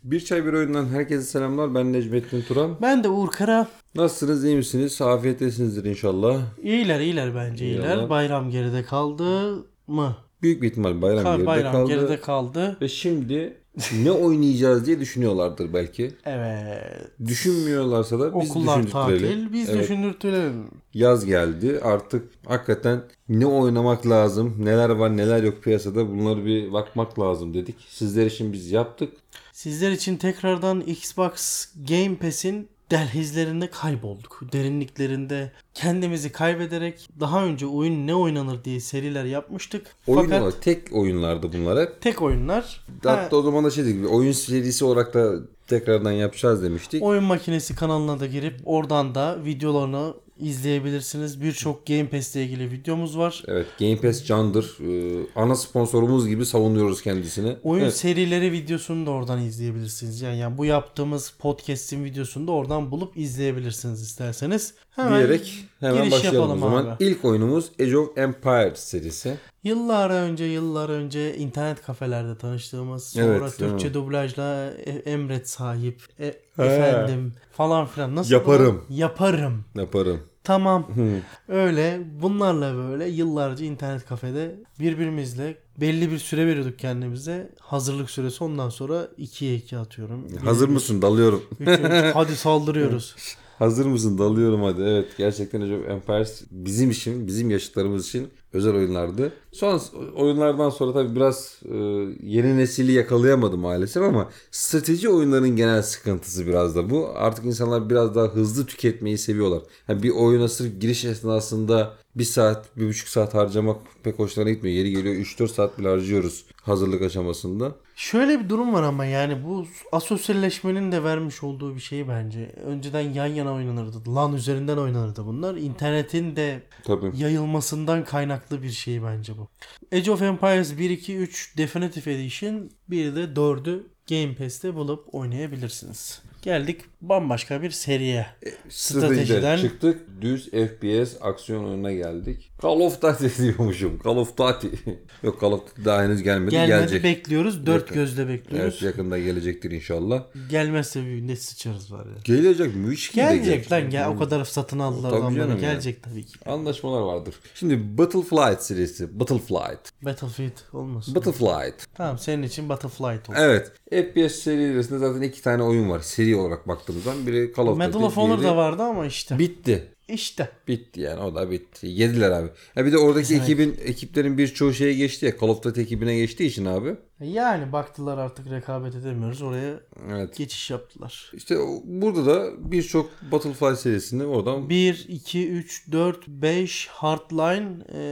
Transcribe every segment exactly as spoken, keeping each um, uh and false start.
Bir Çay Bir Oyundan herkese selamlar. Ben Necmettin Turan. Ben de Uğur Kara. Nasılsınız, iyi misiniz? Afiyettesinizdir inşallah. İyiler iyiler bence iyiler. İnşallah. Bayram geride kaldı mı? Büyük bir ihtimal bayram Ka- geride bayram kaldı. geride kaldı. Ve şimdi ne oynayacağız diye düşünüyorlardır belki. Evet. Düşünmüyorlarsa da biz Okullar düşündürtürelim. tatil, biz Evet. düşündürtürelim. Yaz geldi. Artık hakikaten ne oynamak lazım, neler var neler yok piyasada, bunları bir bakmak lazım dedik. Sizler için biz yaptık. Sizler için tekrardan Xbox Game Pass'in dehlizlerinde kaybolduk. Derinliklerinde kendimizi kaybederek daha önce oyun ne oynanır diye seriler yapmıştık. Oyun Fakat olarak tek oyunlardı bunlar hep. tek oyunlar. Hatta Ha, o zaman da şey dedik, oyun serisi olarak da tekrardan yapacağız demiştik. Oyun Makinesi kanalına da girip oradan da videolarını izleyebilirsiniz. Birçok Game Pass ile ilgili videomuz var. Evet, Game Pass candır. Ee, ana sponsorumuz gibi savunuyoruz kendisini. Oyun Evet. serileri videosunu da oradan izleyebilirsiniz. Yani, yani bu yaptığımız podcast'in videosunu da oradan bulup izleyebilirsiniz isterseniz. Hemen Diyerek hemen giriş başlayalım o yapalım zaman. abi. İlk oyunumuz Age of Empires serisi. Yıllar önce yıllar önce internet kafelerde tanıştığımız, sonra Evet, değil Türkçe mi? dublajla e- emret sahip, e- efendim falan filan. Nasıl Yaparım. o? Yaparım. Yaparım. Tamam. Öyle bunlarla böyle yıllarca internet kafede birbirimizle belli bir süre veriyorduk kendimize. Hazırlık süresi, ondan sonra ikiye iki atıyorum. Hazır mısın? Dalıyorum. üçe üç. Hadi saldırıyoruz. Hazır mısın? Dalıyorum hadi. Evet, gerçekten Age of Empires bizim için, bizim yaşıtlarımız için özel oyunlardı. Son oyunlardan sonra tabii biraz e, yeni nesili yakalayamadı maalesef, ama strateji oyunlarının genel sıkıntısı biraz da bu. Artık insanlar biraz daha hızlı tüketmeyi seviyorlar. Yani bir oyuna sırf giriş esnasında bir saat, bir buçuk saat harcamak pek hoşlarına gitmiyor. Yeri geliyor üç dört saat bile harcıyoruz hazırlık aşamasında. Şöyle bir durum var ama yani bu asosyalleşmenin de vermiş olduğu bir şey bence. Önceden yan yana oynanırdı. LAN üzerinden oynanırdı bunlar. İnternetin de Tabii. yayılmasından kaynaklı bir şey bence bu. Age of Empires bir, iki, üç Definitive Edition, bir de dördü Game Pass'te bulup oynayabilirsiniz. Geldik bambaşka bir seriye. Stratejiden Stratejiden çıktık. Düz F P S aksiyon oyununa geldik. Call of Duty diyormuşum. Call of Duty. Yok, Call of Duty daha henüz gelmedi. gelmedi, Gelecek. bekliyoruz. Dört Yakın. gözle bekliyoruz. Evet, yakında gelecektir inşallah. Gelmezse bir ne sıçarız var ya. Gelecek mi? Üç gibi de Gelecek lan, gel, o kadar satın aldılar Tabii adamları. canım ya. Gelecek tabii ki. Anlaşmalar vardır. Şimdi Battleflight serisi. Battleflight. Battlefield olmasın. Battleflight. Tamam, senin için Battleflight olsun. Evet. F P S serilerinde zaten iki tane oyun var. Seri olarak baktığımızdan. Biri Call of Duty. Medal of Honor diğeri- da vardı ama işte. Bitti. İşte. Bitti yani, o da bitti. Yediler abi. Ya bir de oradaki Güzel. ekibin ekiplerin birçoğu şeye geçti ya. Call of Duty ekibine geçtiği için abi. Yani baktılar artık rekabet edemiyoruz. Oraya Evet. geçiş yaptılar. İşte o- burada da birçok Battlefield serisini oradan bir, iki, üç, dört, beş Hardline,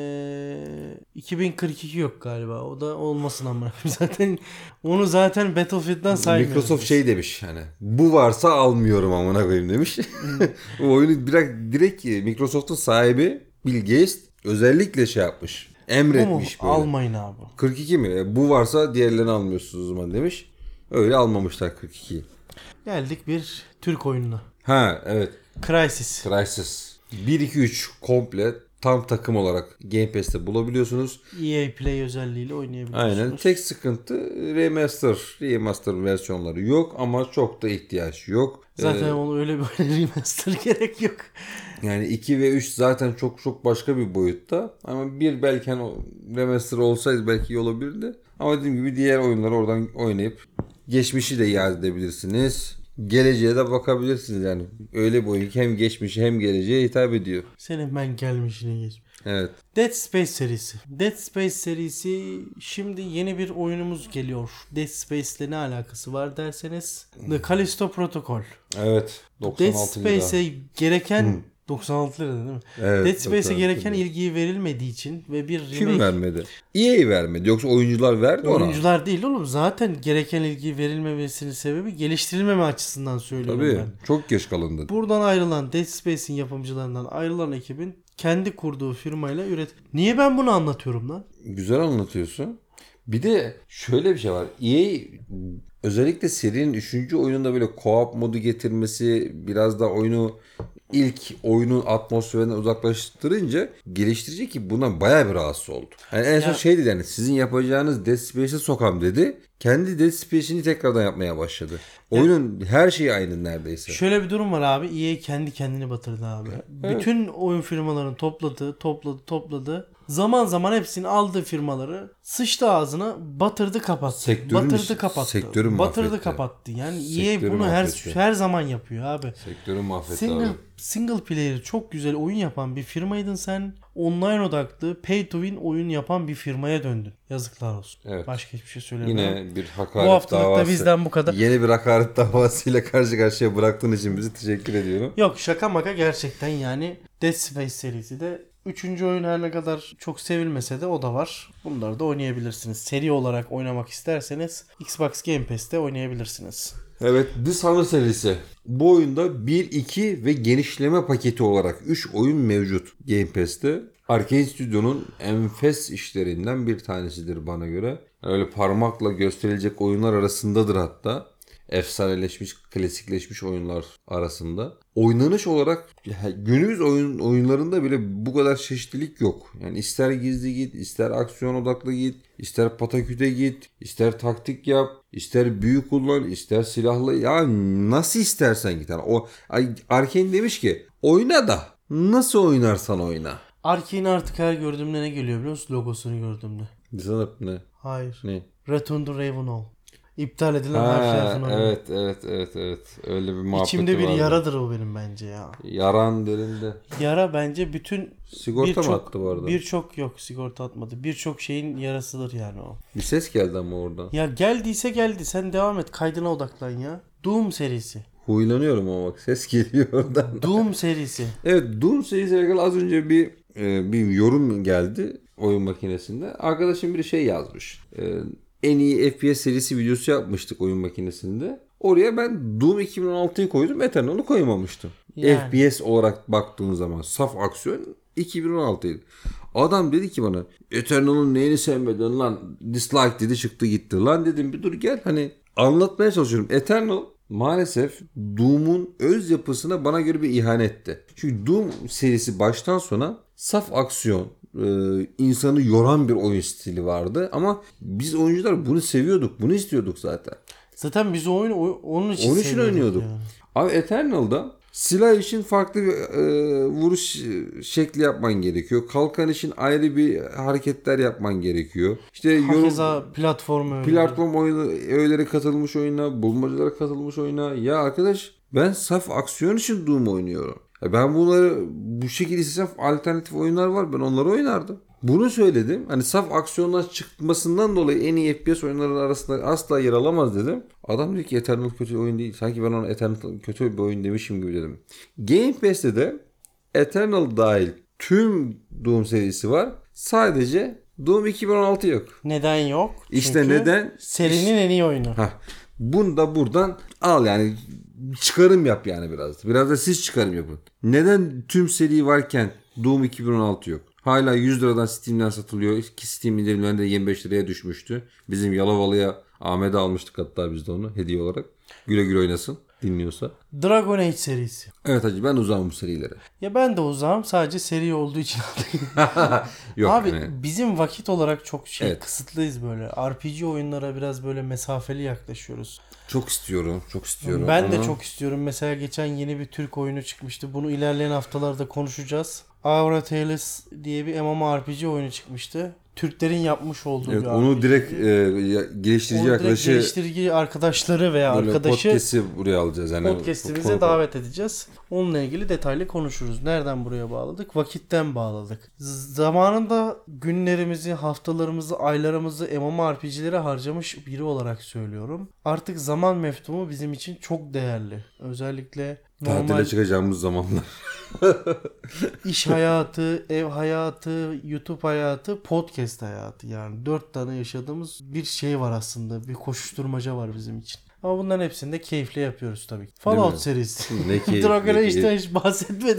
ee, iki bin kırk iki yok galiba. O da olmasın ama zaten onu zaten Battlefield'dan saymıyoruz. Microsoft biz. şey demiş, hani bu varsa almıyorum amına koyayım demiş. O oyunu direkt, direkt Microsoft'un sahibi Bill Gates özellikle şey yapmış. Emretmiş Ama böyle. almayın abi. kırk iki mi? E, Bu varsa diğerlerini almıyorsunuz o zaman demiş. Öyle almamışlar kırk ikiyi. Geldik bir Türk oyununa. Ha evet. Crysis. Crysis. bir iki üç komple tam takım olarak Game Pass'te bulabiliyorsunuz. E A Play özelliğiyle oynayabiliyorsunuz. Aynen. Tek sıkıntı remaster, remaster versiyonları yok ama çok da ihtiyaç yok. Zaten Ee, onu öyle böyle remaster gerek yok. yani iki ve üç zaten çok çok başka bir boyutta. Ama bir belki hani o remaster olsaydı belki iyi olabilirdi. Ama dediğim gibi diğer oyunları oradan oynayıp geçmişi de iade edebilirsiniz. Geleceğe de bakabilirsiniz yani. Öyle bir oyun ki hem geçmişi hem geleceğe hitap ediyor. Senin ben gelmişine geç. Evet. Dead Space serisi. Dead Space serisi, şimdi yeni bir oyunumuz geliyor. Dead Space ile ne alakası var derseniz, The Callisto Protocol. Evet. doksan Dead altı lira. Space'e gereken doksan altı lira değil mi? Evet, Dead Space'e doksan altı gereken lira. ilgiyi verilmediği için ve bir remake... Kim vermedi? E A vermedi. Yoksa oyuncular verdi ona. Oyuncular değil oğlum. Zaten gereken ilgi verilmemesinin sebebi geliştirilmeme açısından söylüyorum Tabii. ben. Çok geç kalındı. Buradan ayrılan, Dead Space'in yapımcılarından ayrılan ekibin kendi kurduğu firmayla üret. Niye ben bunu anlatıyorum lan? Güzel anlatıyorsun. Bir de şöyle bir şey var. E A özellikle serinin üçüncü oyununda böyle co-op modu getirmesi, biraz da oyunu ilk oyunun atmosferinden uzaklaştırınca geliştirici ki buna bayağı bir rahatsız oldu. Yani en son Ya- şey dedi, yani sizin yapacağınız Dead Space'e sokam dedi. Kendi Dead Space'ini tekrardan yapmaya başladı. Oyunun her şeyi aynı neredeyse. Şöyle bir durum var abi. E A kendi kendini batırdı abi. Evet. Bütün oyun firmalarını topladı, topladı, topladı. Zaman zaman hepsini aldığı firmaları sıçtı ağzına, batırdı kapattı. Sektörün batırdı işi- kapattı. sektörün batırdı mahvetti. kapattı. Yani Sektörü E A bunu her mahvetti. her zaman yapıyor abi. Sektörün mahvetti Single abi. single player çok güzel oyun yapan bir firmaydın sen. Online odaklı, pay to win oyun yapan bir firmaya döndün. Yazıklar olsun. Evet. Başka hiçbir şey söylemiyorum. Yine bir hakaret Bu haftalık da davası. bizden bu kadar. Yeni bir hakaret davasıyla karşı karşıya bıraktığın için bizi teşekkür ediyorum. Yok şaka maka gerçekten yani Dead Space serisi de üçüncü oyun her ne kadar çok sevilmese de o da var. Bunları da oynayabilirsiniz. Seri olarak oynamak isterseniz Xbox Game Pass'te oynayabilirsiniz. Evet, Dishonored serisi. Bu oyunda bir, iki ve genişleme paketi olarak üç oyun mevcut Game Pass'te. Arkane Studio'nun enfes işlerinden bir tanesidir bana göre. Öyle parmakla gösterilecek oyunlar arasındadır hatta. Efsaneleşmiş, klasikleşmiş oyunlar arasında. Oynanış olarak günümüz oyun oyunlarında bile bu kadar çeşitlilik yok. Yani ister gizli git, ister aksiyon odaklı git, ister pataküte git, ister taktik yap, ister büyü kullan, ister silahlı. Ya nasıl istersen git. Yani o Arkane demiş ki oyna da nasıl oynarsan oyna. Arkane artık her gördüğümde ne geliyor biliyor musun? Logosunu gördüğümde. Dishonored ne? Hayır. Ne? Return to Ravenholm. İptal edilen Ha, Half-Life'ın oyunu. evet evet evet evet. Öyle bir muhabbeti İçimde bir vardı. yaradır o benim bence ya. Yaran derinde. Yara bence bütün Sigorta mı birçok attı bu arada? birçok yok sigorta atmadı. Birçok şeyin yarasıdır yani o. Bir ses geldi ama oradan. Ya geldiyse geldi. Sen devam et. Kaydına odaklan ya. Doom serisi. Huylanıyorum ama bak ses geliyor oradan. Doom serisi. Evet, Doom serisiyle ilgili az önce bir e, bir yorum geldi oyun makinesinde. Arkadaşım bir şey yazmış. E, en iyi F P S serisi videosu yapmıştık oyun makinesinde. Oraya ben Doom iki bin on altıyı koydum. Eternal'ı koymamıştım. Yani. F P S olarak baktığın zaman saf aksiyon iki bin on altıydı. Adam dedi ki bana Eternal'ın neyini sevmedin lan, dislike dedi, çıktı gitti. Lan dedim bir dur gel, hani anlatmaya çalışıyorum. Eternal maalesef Doom'un öz yapısına bana göre bir ihanetti. Çünkü Doom serisi baştan sona saf aksiyon, e, insanı yoran bir oyun stili vardı. Ama biz oyuncular bunu seviyorduk, bunu istiyorduk zaten. Zaten biz o oyunu o- onun için Onun için seviyorduk oynuyorduk. yani. Abi Eternal'da silah için farklı bir e, vuruş şekli yapman gerekiyor. Kalkan için ayrı bir hareketler yapman gerekiyor. İşte yorum, Hakeza platform öyle. platform oyunu, öğeleri katılmış oyuna, bulmacalara katılmış oyuna. Ya arkadaş ben saf aksiyon için Doom oynuyorum. Ya ben bunları bu şekilde istesem alternatif oyunlar var, ben onları oynardım. Bunu söyledim. Hani saf aksiyonlar çıkmasından dolayı en iyi F P S oyunları arasında asla yer alamaz dedim. Adam dedi ki Eternal kötü oyun değil. Sanki ben ona Eternal kötü bir oyun demişim gibi dedim. Game Pass'te de Eternal dahil tüm Doom serisi var. Sadece Doom iki bin on altı yok. Neden yok? İşte Çünkü neden? serinin en iyi oyunu. Hah. Bunu da buradan al yani, çıkarım yap yani biraz. Biraz da siz çıkarım yapın. Neden tüm seri varken Doom iki bin on altı yok? Hala yüz liradan Steam'den satılıyor. Ki Steam indirimlerinde yirmi beş liraya düşmüştü. Bizim Yalovalı'ya Ahmet'e almıştık hatta biz de onu hediye olarak. Güle güle oynasın dinliyorsa. Dragon Age serisi. Evet hacı, ben uzağım bu serilere. Ya ben de uzağım, sadece seri olduğu için Yok Abi yani. bizim vakit olarak çok şey Evet. kısıtlıyız böyle. R P G oyunlara biraz böyle mesafeli yaklaşıyoruz. Çok istiyorum. Çok istiyorum. Ben de ama çok istiyorum. Mesela geçen yeni bir Türk oyunu çıkmıştı. Bunu ilerleyen haftalarda konuşacağız. Aura Tales diye bir MMORPG oyunu çıkmıştı. Türklerin yapmış olduğu Evet, bir onu R P G. direkt e, ya- geliştirici Onu direkt arkadaşı geliştirici arkadaşları veya böyle arkadaşı podcast'i buraya alacağız. Yani podcast'imize konu- davet edeceğiz. Onunla ilgili detaylı konuşuruz. Nereden buraya bağladık? Vakitten bağladık. Z- zamanında günlerimizi, haftalarımızı, aylarımızı MMORPG'lere harcamış biri olarak söylüyorum. Artık zaman mefhumu bizim için çok değerli. Özellikle normal Tatile çıkacağımız zamanlar. iş hayatı, ev hayatı, YouTube hayatı, podcast hayatı. Yani dört tane yaşadığımız bir şey var aslında. Bir koşuşturmaca var bizim için. Ama bunların hepsini de keyifle yapıyoruz tabii. Fallout mi? serisi. Ne keyif, Dragon ne Age'den keyif. hiç bahsetmedik.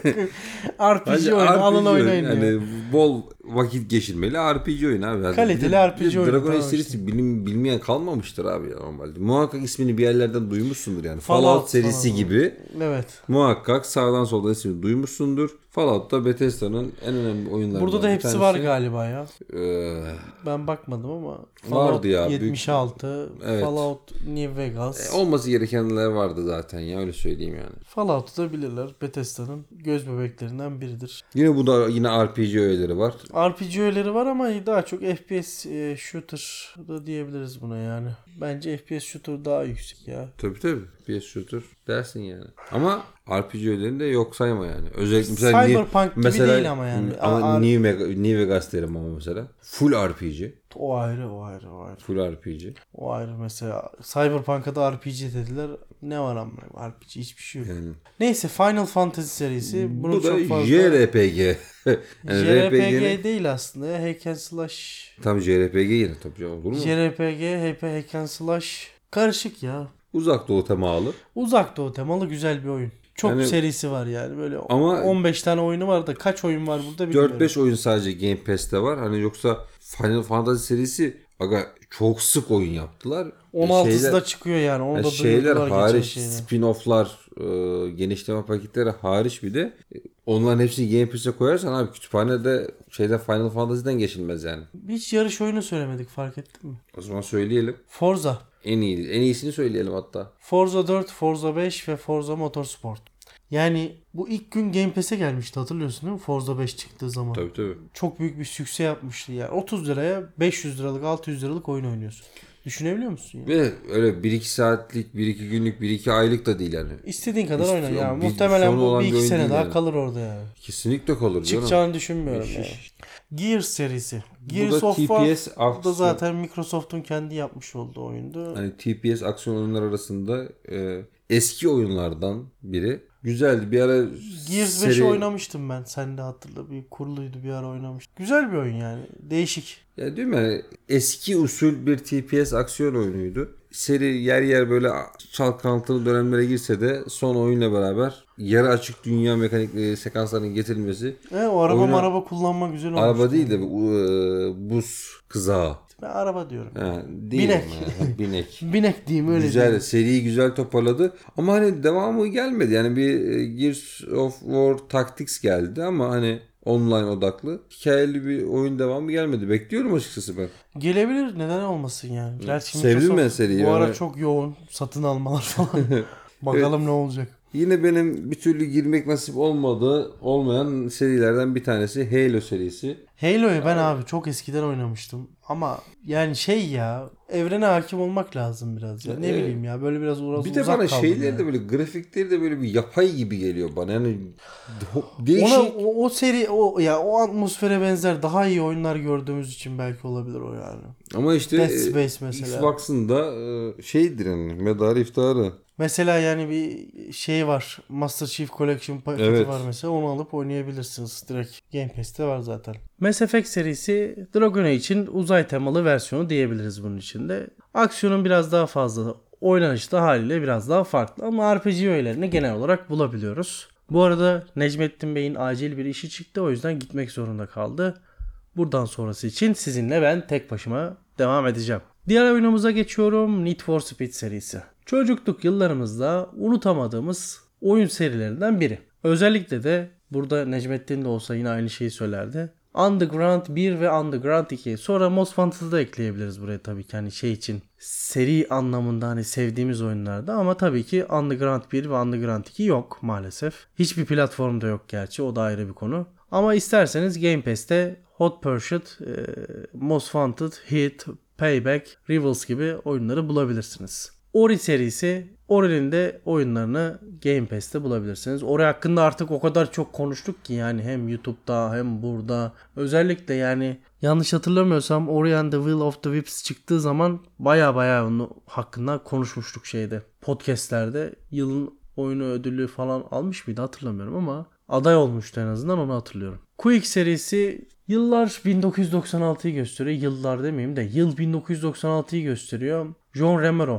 R P G Bence oyunu, R P G alın oyun, oynayın ya. yani bol vakit geçirmeli R P G oyunu abi. Yani Kaliteli bir de- R P G bir de oyunu, Dragon Age tamam serisi işte. bilim, bilmeyen kalmamıştır abi ya normalde. Muhakkak ismini bir yerlerden duymuşsundur yani. Fallout Fallout, serisi falan. gibi Evet. muhakkak sağdan soldan ismini duymuşsundur. Fallout da Bethesda'nın en önemli oyunlarından Burada da bir hepsi tanesi. var galiba ya. Ee, Ben bakmadım ama. Vardı Fallout ya, büyük- yetmiş altı, Evet. Fallout New Vegas. e, olması gerekenler vardı zaten ya, öyle söyleyeyim yani. Fallout'u da bilirler. Bethesda'nın göz bebeklerinden biridir. Yine bu da yine R P G öğeleri var. R P G öğeleri var ama daha çok F P S e, shooter da diyebiliriz buna yani. Bence F P S shooter daha yüksek ya. Tabii tabii. P S shooter dersin yani. Ama R P G öğelerini de yok sayma yani. Özellikle mesela Cyberpunk gibi mesela, değil ama yani. Ama A- New, Mega, New Vegas derim ama mesela. Full R P G. O ayrı, o ayrı, o ayrı. Full R P G. O ayrı mesela. Cyberpunk'a da R P G dediler. Ne var ama R P G hiçbir şey yok. Yani. Neyse, Final Fantasy serisi. Bunu Bu da çok fazla... J R P G. Yani J R P G R P G'nin değil aslında ya. Hack and Slash. tam J R P G yine tabii canım, olur mu? J R P G, H P Hack and Slash. Karışık ya. Uzak Doğu temalı. Uzak Doğu temalı güzel bir oyun. Çok Yani- serisi var yani. Böyle Ama- on beş tane oyunu var da kaç oyun var burada bilmiyorum. dört beş oyun sadece Game Pass'te var. Hani yoksa Final Fantasy serisi aga çok sık oyun yaptılar. on altısı Şeyler- da çıkıyor yani. Onu Yani da şeyler duyurdular geçen hariç, şeyde. spin-off'lar, e, genişleme paketleri hariç bir de e, onların hepsini Game Pass'e koyarsan abi kütüphanede şeyde Final Fantasy'den geçilmez yani. Hiç yarış oyunu söylemedik, fark ettin mi? O zaman söyleyelim. Forza. En iyi en iyisini söyleyelim hatta. Forza dört, Forza beş ve Forza Motorsport. Yani bu ilk gün Game Pass'e gelmişti, hatırlıyorsun değil mi? Forza beş çıktığı zaman. Tabii tabii. Çok büyük bir sükse yapmıştı yani. otuz liraya beş yüz liralık, altı yüz liralık oyun oynuyorsun. Düşünebiliyor musun ya? Ve öyle bir iki saatlik, bir iki günlük, bir iki aylık da değil yani. İstediğin kadar İstiyor- oyna ya. bir Muhtemelen sonu bu olan bir bir iki oyun sene değil daha yani. kalır orada yani. Kesinlikle kalır canım. Çıkacağını düşünmüyorum Şiş, ya. şiş. Gears serisi. Gears Bu da of T War. P S Bu da aksiyon. zaten Microsoft'un kendi yapmış olduğu oyundu. Hani T P S aksiyon oyunlar arasında e, eski oyunlardan biri. Güzeldi. Bir ara Gears beşi seri- oynamıştım ben. Sen de hatırla. Bir kuruluydu, bir ara oynamıştım. Güzel bir oyun yani. Değişik. Ya diyorum ya, eski usul bir T P S aksiyon oyunuydu. Seri yer yer böyle çalkantılı dönemlere girse de son oyunla beraber yarı açık dünya mekanikleri sekanslarının getirilmesi, E, o araba Oyuna- maraba kullanma güzel olmuş. araba değil de bu, e, buz kızağı. Ben araba diyorum. Ha, değil Binek. ama ya, binek. Binek diyeyim, öyle Güzel, diyeyim. seriyi güzel toparladı. Ama hani devamı gelmedi. Yani bir e, Gears of War Tactics geldi ama hani online odaklı. Hikayeli bir oyun devamı gelmedi. Bekliyorum açıkçası ben. Gelebilir, neden olmasın yani. Gerçi Sevdim Microsoft ben seriyi bu ara yani. çok yoğun satın almalar falan. Bakalım ne olacak. Yine benim bir türlü girmek nasip olmadı, olmayan serilerden bir tanesi Halo serisi. Halo'yu ben abi çok eskiden oynamıştım. Ama yani şey ya, evrene hakim olmak lazım biraz ya. Ne Evet. bileyim ya, böyle biraz uğraz Bir de uzak bana kaldım şeyleri yani. de böyle, grafikleri de böyle bir yapay gibi geliyor bana. Yani değişik. Ona, o, o seri o ya o atmosfere benzer daha iyi oyunlar gördüğümüz için belki olabilir o yani. Ama işte Dead e, Space mesela. Xbox'ın da e, şeydir yani, medarı iftiharı. Mesela yani bir şey var. Master Chief Collection paketi Evet. var mesela. Onu alıp oynayabilirsiniz. Direkt Game Pass'te var zaten. Mass Effect serisi Dragon Age'in uzay temalı versiyonu diyebiliriz bunun içinde. Aksiyonun biraz daha fazla. Oynanışı da haliyle biraz daha farklı. Ama R P G öğelerini genel olarak bulabiliyoruz. Bu arada Necmettin Bey'in acil bir işi çıktı. O yüzden gitmek zorunda kaldı. Buradan sonrası için sizinle ben tek başıma devam edeceğim. Diğer oyunumuza geçiyorum. Need for Speed serisi. Çocukluk yıllarımızda unutamadığımız oyun serilerinden biri. Özellikle de burada Necmettin de olsa yine aynı şeyi söylerdi. Underground bir ve Underground iki. Sonra Most Wanted'ı da ekleyebiliriz buraya tabii ki. Hani şey için seri anlamında hani sevdiğimiz oyunlarda, ama tabii ki Underground bir ve Underground iki yok maalesef. Hiçbir platformda yok gerçi, o da ayrı bir konu. Ama isterseniz Game Pass'te Hot Pursuit, Most Wanted, Heat, Payback, Rivals gibi oyunları bulabilirsiniz. Ori serisi, Ori'nin de oyunlarını Game Pass'te bulabilirsiniz. Ori hakkında artık o kadar çok konuştuk ki yani, hem YouTube'da hem burada. Özellikle yani yanlış hatırlamıyorsam Ori and the Will of the Wisps çıktığı zaman baya baya onun hakkında konuşmuştuk şeyde. Podcast'lerde yılın oyunu ödülü falan almış mıydı hatırlamıyorum ama aday olmuştu en azından, onu hatırlıyorum. Quake serisi yıllar bin dokuz yüz doksan altıyı gösteriyor. Yıllar demeyeyim de yıl bin dokuz yüz doksan altıyı gösteriyor. John Romero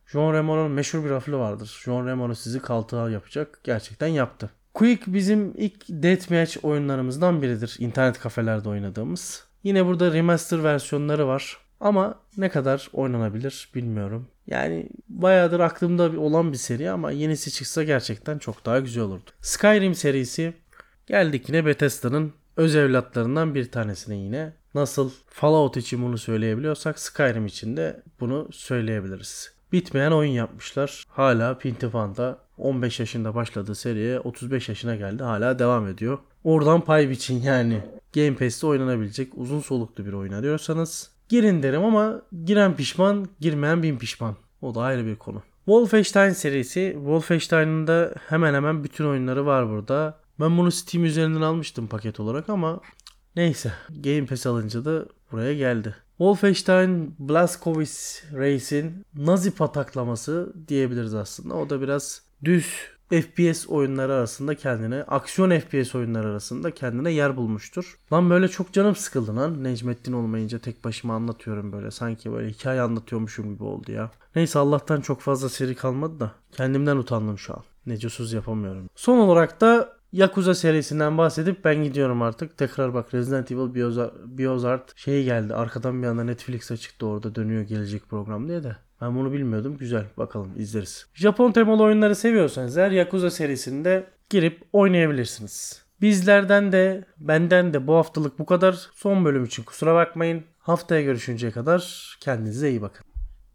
John Remo'nun meşhur bir lafı vardır. John Remo sizi kaltığa yapacak. Gerçekten yaptı. Quick bizim ilk deathmatch oyunlarımızdan biridir. İnternet kafelerde oynadığımız. Yine burada remaster versiyonları var. Ama ne kadar oynanabilir bilmiyorum. Yani bayağıdır aklımda olan bir seri ama yenisi çıksa gerçekten çok daha güzel olurdu. Skyrim serisi, geldik yine Bethesda'nın öz evlatlarından bir tanesine yine. Nasıl Fallout için bunu söyleyebiliyorsak Skyrim için de bunu söyleyebiliriz. Bitmeyen oyun yapmışlar. Hala Pintifan'da on beş yaşında başladığı seriye otuz beş yaşına geldi. Hala devam ediyor. Oradan pay biçin yani. Game Pass'te oynanabilecek uzun soluklu bir oyun arıyorsanız girin derim ama giren pişman, girmeyen bin pişman. O da ayrı bir konu. Wolfenstein serisi. Wolfenstein'ın da hemen hemen bütün oyunları var burada. Ben bunu Steam üzerinden almıştım paket olarak ama neyse. Game Pass alınca da buraya geldi. Wolfenstein Blazkowicz Reis'in Nazi pataklaması diyebiliriz aslında. O da biraz düz F P S oyunları arasında kendine, aksiyon F P S oyunları arasında kendine yer bulmuştur. Lan böyle çok canım sıkıldı lan. Necmettin olmayınca tek başıma anlatıyorum böyle. Sanki böyle hikaye anlatıyormuşum gibi oldu ya. Neyse Allah'tan çok fazla seri kalmadı da. Kendimden utandım şu an. Necosuz yapamıyorum. Son olarak da Yakuza serisinden bahsedip ben gidiyorum artık. Tekrar bak Resident Evil Biozar, Biozard şey geldi. Arkadan bir anda Netflix'e çıktı, orada dönüyor gelecek program diye de. Ben bunu bilmiyordum. Güzel. Bakalım izleriz. Japon temalı oyunları seviyorsanız eğer Yakuza serisinde girip oynayabilirsiniz. Bizlerden de benden de bu haftalık bu kadar. Son bölüm için kusura bakmayın. Haftaya görüşünceye kadar kendinize iyi bakın.